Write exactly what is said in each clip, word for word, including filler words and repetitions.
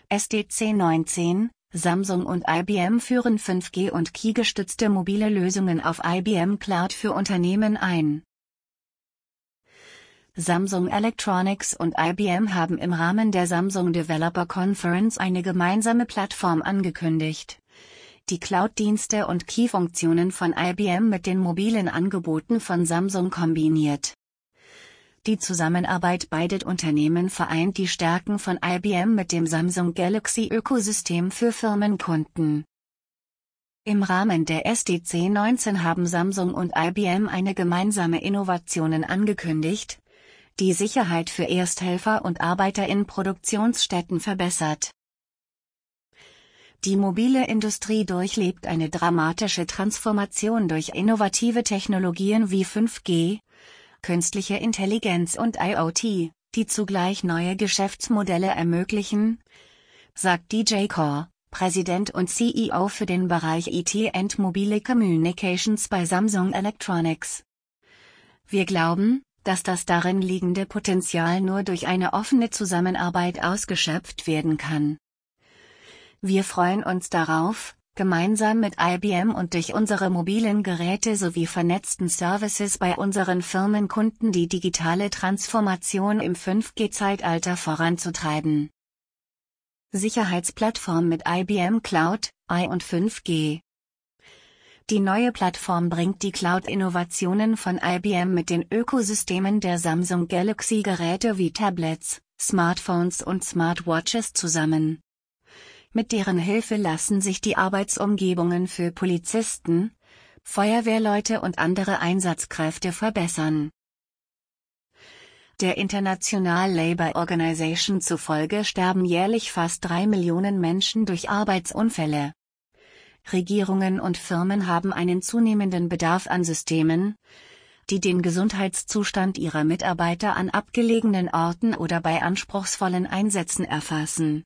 S D C neunzehn, Samsung und I B M führen fünf G- und Qi gestützte mobile Lösungen auf I B M Cloud für Unternehmen ein. Samsung Electronics und I B M haben im Rahmen der Samsung Developer Conference eine gemeinsame Plattform angekündigt, die Cloud-Dienste und Qi-Funktionen von I B M mit den mobilen Angeboten von Samsung kombiniert. Die Zusammenarbeit beider Unternehmen vereint die Stärken von I B M mit dem Samsung Galaxy-Ökosystem für Firmenkunden. Im Rahmen der S D C neunzehn haben Samsung und I B M eine gemeinsame Innovationen angekündigt, die Sicherheit für Ersthelfer und Arbeiter in Produktionsstätten verbessert. Die mobile Industrie durchlebt eine dramatische Transformation durch innovative Technologien wie fünf G, künstliche Intelligenz und I O T, die zugleich neue Geschäftsmodelle ermöglichen, sagt D J Core, Präsident und C E O für den Bereich I T and Mobile Communications bei Samsung Electronics. Wir glauben, dass das darin liegende Potenzial nur durch eine offene Zusammenarbeit ausgeschöpft werden kann. Wir freuen uns darauf, gemeinsam mit I B M und durch unsere mobilen Geräte sowie vernetzten Services bei unseren Firmenkunden die digitale Transformation im fünf G-Zeitalter voranzutreiben. Sicherheitsplattform mit I B M Cloud, I und fünf G. Die neue Plattform bringt die Cloud-Innovationen von I B M mit den Ökosystemen der Samsung Galaxy-Geräte wie Tablets, Smartphones und Smartwatches zusammen. Mit deren Hilfe lassen sich die Arbeitsumgebungen für Polizisten, Feuerwehrleute und andere Einsatzkräfte verbessern. Der International Labour Organization zufolge sterben jährlich fast drei Millionen Menschen durch Arbeitsunfälle. Regierungen und Firmen haben einen zunehmenden Bedarf an Systemen, die den Gesundheitszustand ihrer Mitarbeiter an abgelegenen Orten oder bei anspruchsvollen Einsätzen erfassen.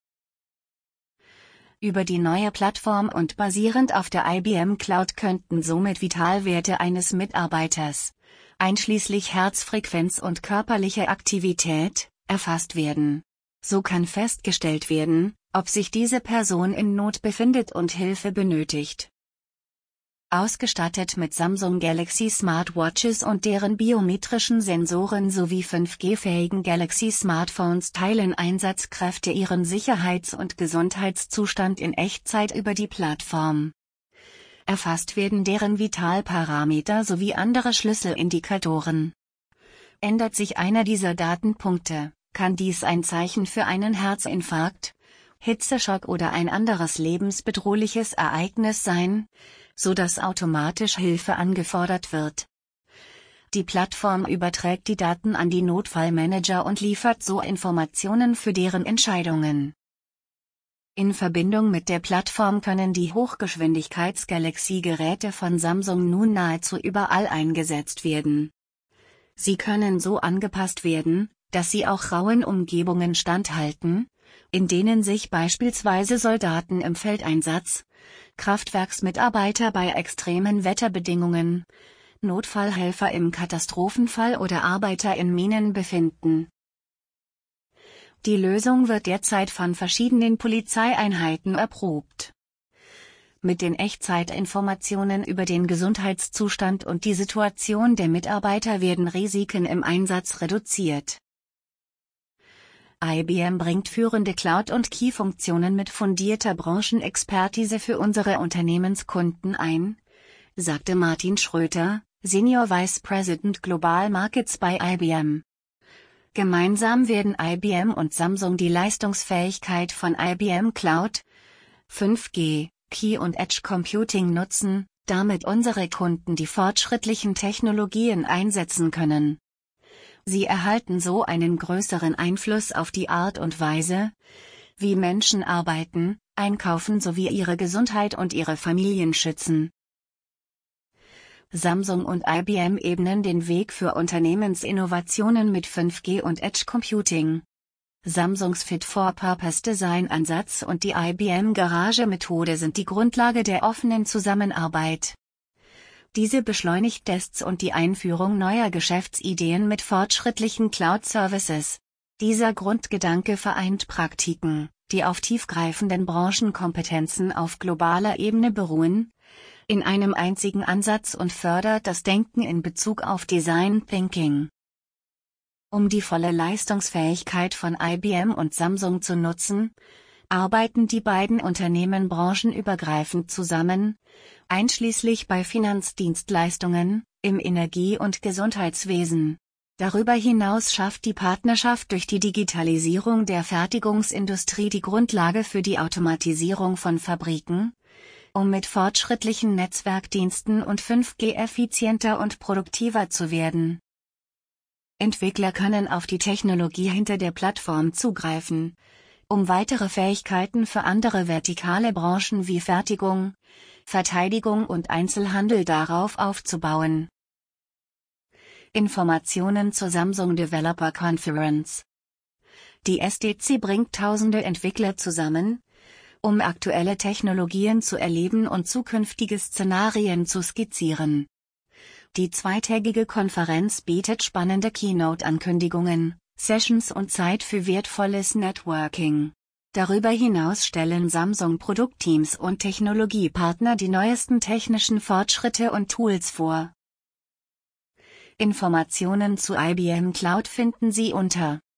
Über die neue Plattform und basierend auf der I B M Cloud könnten somit Vitalwerte eines Mitarbeiters, einschließlich Herzfrequenz und körperliche Aktivität, erfasst werden. So kann festgestellt werden, ob sich diese Person in Not befindet und Hilfe benötigt. Ausgestattet mit Samsung Galaxy Smartwatches und deren biometrischen Sensoren sowie fünf G-fähigen Galaxy Smartphones teilen Einsatzkräfte ihren Sicherheits- und Gesundheitszustand in Echtzeit über die Plattform. Erfasst werden deren Vitalparameter sowie andere Schlüsselindikatoren. Ändert sich einer dieser Datenpunkte, kann dies ein Zeichen für einen Herzinfarkt, Hitzeschock oder ein anderes lebensbedrohliches Ereignis sein, so dass automatisch Hilfe angefordert wird. Die Plattform überträgt die Daten an die Notfallmanager und liefert so Informationen für deren Entscheidungen. In Verbindung mit der Plattform können die Hochgeschwindigkeits-Galaxy-Geräte von Samsung nun nahezu überall eingesetzt werden. Sie können so angepasst werden, dass sie auch rauen Umgebungen standhalten, in denen sich beispielsweise Soldaten im Feldeinsatz, Kraftwerksmitarbeiter bei extremen Wetterbedingungen, Notfallhelfer im Katastrophenfall oder Arbeiter in Minen befinden. Die Lösung wird derzeit von verschiedenen Polizeieinheiten erprobt. Mit den Echtzeitinformationen über den Gesundheitszustand und die Situation der Mitarbeiter werden Risiken im Einsatz reduziert. I B M bringt führende Cloud- und Qi-Funktionen mit fundierter Branchenexpertise für unsere Unternehmenskunden ein, sagte Martin Schröter, Senior Vice President Global Markets bei I B M. Gemeinsam werden I B M und Samsung die Leistungsfähigkeit von I B M Cloud, fünf G, Qi und Edge Computing nutzen, damit unsere Kunden die fortschrittlichen Technologien einsetzen können. Sie erhalten so einen größeren Einfluss auf die Art und Weise, wie Menschen arbeiten, einkaufen sowie ihre Gesundheit und ihre Familien schützen. Samsung und I B M ebnen den Weg für Unternehmensinnovationen mit fünf G und Edge Computing. Samsungs Fit-for-Purpose-Design-Ansatz und die I B M-Garage-Methode sind die Grundlage der offenen Zusammenarbeit. Diese beschleunigt Tests und die Einführung neuer Geschäftsideen mit fortschrittlichen Cloud-Services. Dieser Grundgedanke vereint Praktiken, die auf tiefgreifenden Branchenkompetenzen auf globaler Ebene beruhen, in einem einzigen Ansatz und fördert das Denken in Bezug auf Design Thinking. Um die volle Leistungsfähigkeit von I B M und Samsung zu nutzen, arbeiten die beiden Unternehmen branchenübergreifend zusammen, einschließlich bei Finanzdienstleistungen, im Energie- und Gesundheitswesen. Darüber hinaus schafft die Partnerschaft durch die Digitalisierung der Fertigungsindustrie die Grundlage für die Automatisierung von Fabriken, um mit fortschrittlichen Netzwerkdiensten und fünf G effizienter und produktiver zu werden. Entwickler können auf die Technologie hinter der Plattform zugreifen, um weitere Fähigkeiten für andere vertikale Branchen wie Fertigung, Verteidigung und Einzelhandel darauf aufzubauen. Informationen zur Samsung Developer Conference. Die S D C bringt tausende Entwickler zusammen, um aktuelle Technologien zu erleben und zukünftige Szenarien zu skizzieren. Die zweitägige Konferenz bietet spannende Keynote-Ankündigungen, Sessions und Zeit für wertvolles Networking. Darüber hinaus stellen Samsung-Produktteams und Technologiepartner die neuesten technischen Fortschritte und Tools vor. Informationen zu I B M Cloud finden Sie unter